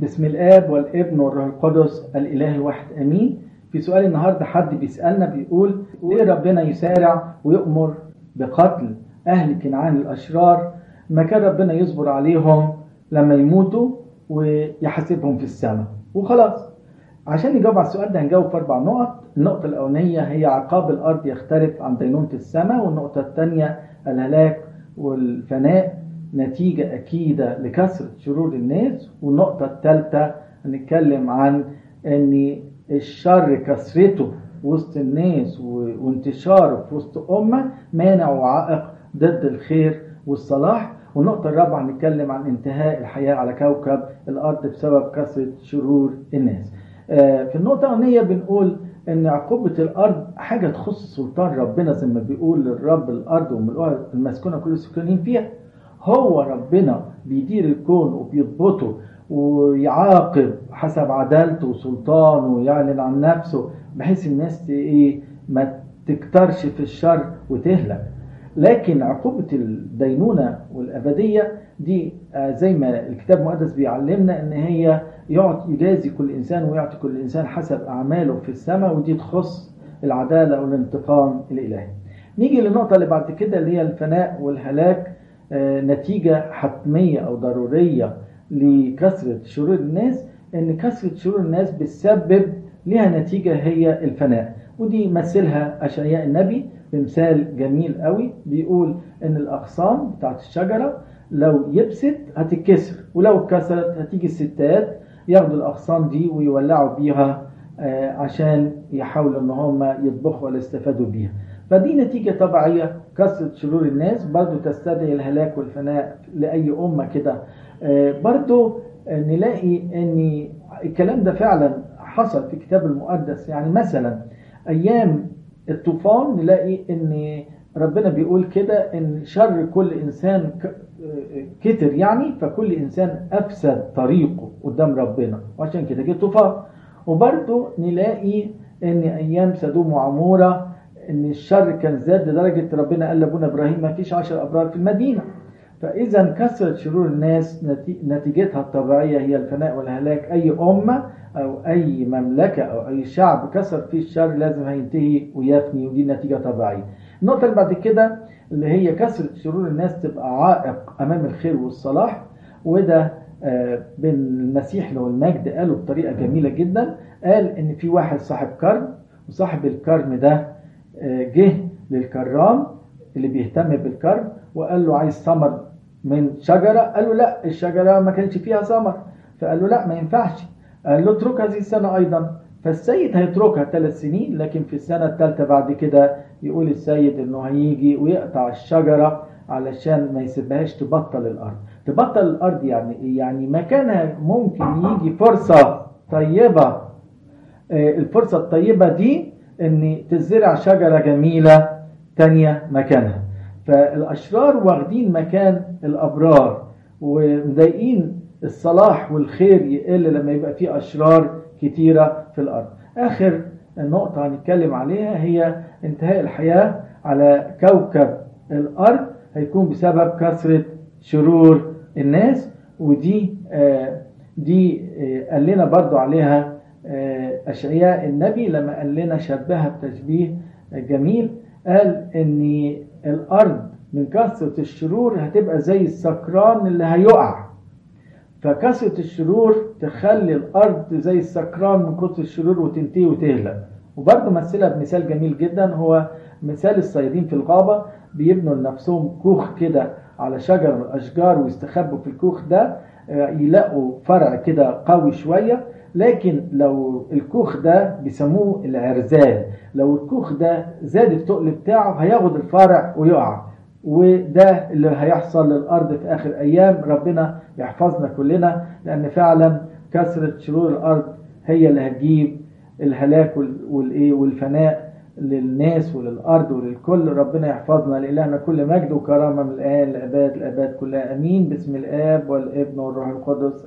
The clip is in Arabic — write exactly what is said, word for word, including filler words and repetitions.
بسم الآب والابن والروح القدس الإله الواحد آمين. في سؤال النهاردة حد بيسألنا بيقول ليه ربنا يسارع ويؤمر بقتل أهل كنعان الأشرار ما كان ربنا يصبر عليهم لما يموتوا ويحاسبهم في السماء وخلاص. عشان نجاوب على السؤال ده هنجاوب في أربع نقط. النقطة الأولانية هي عقاب الأرض يختلف عن دينونة السماء، والنقطة الثانية الهلاك والفناء نتيجة أكيدة لكثرة شرور الناس، والنقطة الثالثة هنتكلم عن أن الشر كثرته وسط الناس وانتشاره في وسط أمة مانع وعائق ضد الخير والصلاح، والنقطة الرابعة هنتكلم عن انتهاء الحياة على كوكب الأرض بسبب كثرة شرور الناس. في النقطة الأولانية بنقول أن عقوبة الأرض حاجة تخص سلطان ربنا، زي ما بيقول للرب الأرض وملؤها المسكونة كل السكانين فيها. هو ربنا بيدير الكون وبيضبطه ويعاقب حسب عدالته وسلطانه ويعلن عن نفسه بحيث الناس ايه ما تكترش في الشر وتهلك. لكن عقوبة الدينونة والأبدية دي زي ما الكتاب المقدس بيعلمنا ان هي يجازي كل إنسان ويعطي كل إنسان حسب أعماله في السماء، ودي تخص العدالة والانتقام الإلهي. نيجي للنقطة اللي بعد كده اللي هي الفناء والهلاك، نتيجة حتمية أو ضرورية لكثرة شرور الناس. إن كثرة شرور الناس بتسبب لها نتيجة هي الفناء، ودي مثلها أشعياء النبي بمثال جميل قوي. بيقول إن الأغصان بتاعت الشجرة لو يبست هتتكسر، ولو اتكسرت هتيجي الستات ياخدوا الأغصان دي ويولعوا بيها عشان يحاولوا إن هم يطبخوا ولا يستفادوا بيها. فدي نتيجة طبيعية كثرة شرور الناس، برضو تستدعي الهلاك والفناء لأي أمة كده. برضو نلاقي أن الكلام ده فعلا حصل في الكتاب المقدس. يعني مثلا أيام الطوفان نلاقي أن ربنا بيقول كده أن شر كل إنسان كتر، يعني فكل إنسان أفسد طريقه قدام ربنا، وعشان كده جه طوفان. وبرضو نلاقي أن أيام سدوم وعمورة ان الشر كان زاد لدرجة ربنا قال لابونا ابراهيم ما فيش عشر ابرار في المدينة. فاذا كثرة شرور الناس نتيجتها الطبيعية هي الفناء والهلاك. اي امة او اي مملكة او اي شعب كثر فيه الشر لازم هينتهي ويفني، ودي نتيجة طبيعية. النقطة اللي بعد كده اللي هي كثرة شرور الناس تبقى عائق امام الخير والصلاح، وده بن المسيح له المجد قاله بطريقة جميلة جدا. قال ان في واحد صاحب كرم، وصاحب الكرم ده جه للكرام اللي بيهتم بالكرم وقال له عايز ثمر من شجرة. قال له لا، الشجرة ما كانش فيها ثمر. فقال له لا ما ينفعش. قال له اترك هذه السنة أيضا. فالسيد هيتركها ثلاث سنين، لكن في السنة الثالثة بعد كده يقول السيد انه هيجي ويقطع الشجرة علشان ما يسيبهاش تبطل الأرض. تبطل الأرض يعني ايه؟ يعني مكانها ممكن يجي فرصة طيبة. الفرصة الطيبة دي ان تزرع شجرة جميلة تانية مكانها. فالاشرار واخدين مكان الابرار ومضايقين الصلاح والخير يقل لما يبقى فيه اشرار كتيرة في الارض. اخر نقطة هنتكلم عليها هي انتهاء الحياة على كوكب الارض هيكون بسبب كثرة شرور الناس، ودي آه دي آه قال لنا برضو عليها أشعياء النبي لما قال لنا شبهها بتشبيه جميل. قال ان الارض من كثرة الشرور هتبقى زي السكران اللي هيقع. فكثرة الشرور تخلي الارض زي السكران من كثرة الشرور وتنتهي وتهلك. وبرضه مثلها بمثال جميل جدا، هو مثال الصيادين في الغابة بيبنوا لنفسهم كوخ كده على شجر من الاشجار ويستخبوا في الكوخ ده، يلاقوا فرع كده قوي شوية. لكن لو الكوخ ده بيسموه العرزال، لو الكوخ ده زاد التقل بتاعه هياخد الفرع ويقع، وده اللي هيحصل للأرض في آخر أيام. ربنا يحفظنا كلنا، لأن فعلا كثرة شرور الأرض هي اللي هتجيب الهلاك والفناء للناس وللأرض وللكل. ربنا يحفظنا. لإلهنا كل مجد وكرامة من الآن لأباد الأباد كلها آمين. بسم الآب والابن والروح القدس.